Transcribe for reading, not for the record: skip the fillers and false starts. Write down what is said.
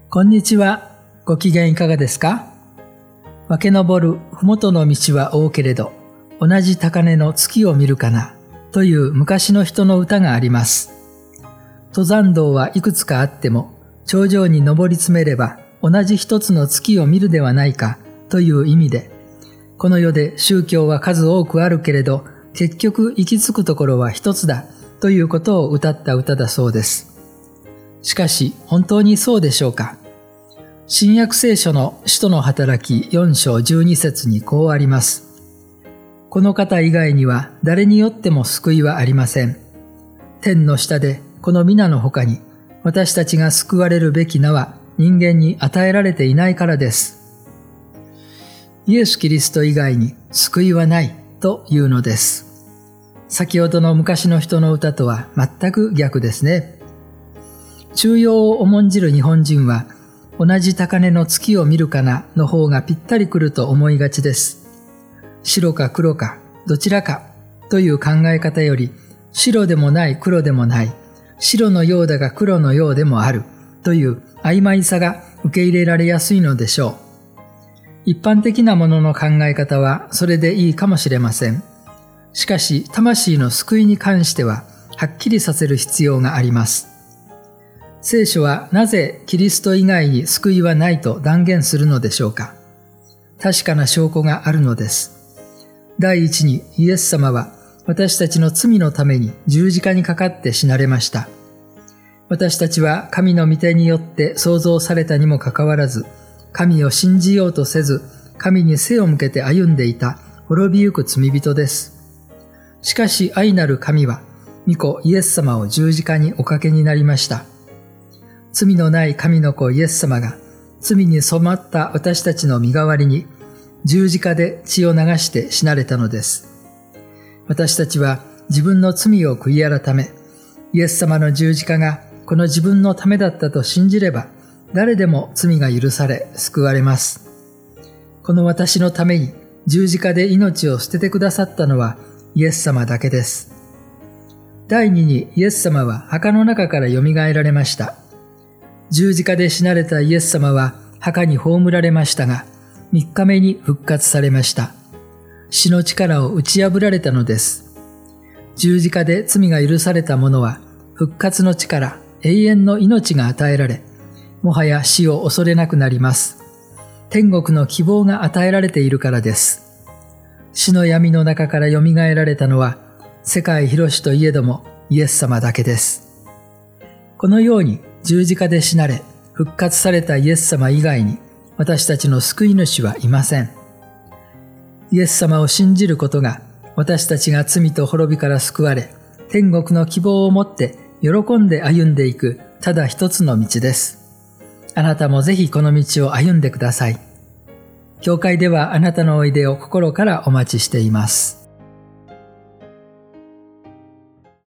こんにちは。ご機嫌いかがですか？分け登るふもとの道は多けれど、同じ高嶺の月を見るかな、という昔の人の歌があります。登山道はいくつかあっても、頂上に登り詰めれば同じ一つの月を見るではないか、という意味で、この世で宗教は数多くあるけれど、結局行き着くところは一つだ、ということを歌った歌だそうです。しかし、本当にそうでしょうか？新約聖書の使徒の働き4章12節にこうあります。この方以外には誰によっても救いはありません。天の下でこの皆の他に私たちが救われるべき名は人間に与えられていないからです。イエス・キリスト以外に救いはないというのです。先ほどの昔の人の歌とは全く逆ですね。中庸を重んじる日本人は同じ高嶺の月を見るかなの方がぴったりくると思いがちです。白か黒かどちらかという考え方より、白でもない黒でもない、白のようだが黒のようでもあるという曖昧さが受け入れられやすいのでしょう。一般的なものの考え方はそれでいいかもしれません。しかし魂の救いに関してははっきりさせる必要があります。聖書はなぜキリスト以外に救いはないと断言するのでしょうか？確かな証拠があるのです。第一に、イエス様は私たちの罪のために十字架にかかって死なれました。私たちは神の御手によって創造されたにもかかわらず、神を信じようとせず、神に背を向けて歩んでいた滅びゆく罪人です。しかし愛なる神は、御子イエス様を十字架におかけになりました。罪のない神の子イエス様が罪に染まった私たちの身代わりに十字架で血を流して死なれたのです。私たちは自分の罪を悔い改め、イエス様の十字架がこの自分のためだったと信じれば、誰でも罪が許され救われます。この私のために十字架で命を捨ててくださったのはイエス様だけです。第二に、イエス様は墓の中からよみがえられました。十字架で死なれたイエス様は墓に葬られましたが、3日目に復活されました。死の力を打ち破られたのです。十字架で罪が許された者は、復活の力、永遠の命が与えられ、もはや死を恐れなくなります。天国の希望が与えられているからです。死の闇の中からよみがえられたのは、世界広しといえどもイエス様だけです。このように、十字架で死なれ、復活されたイエス様以外に、私たちの救い主はいません。イエス様を信じることが、私たちが罪と滅びから救われ、天国の希望を持って喜んで歩んでいく、ただ一つの道です。あなたもぜひこの道を歩んでください。教会ではあなたのおいでを心からお待ちしています。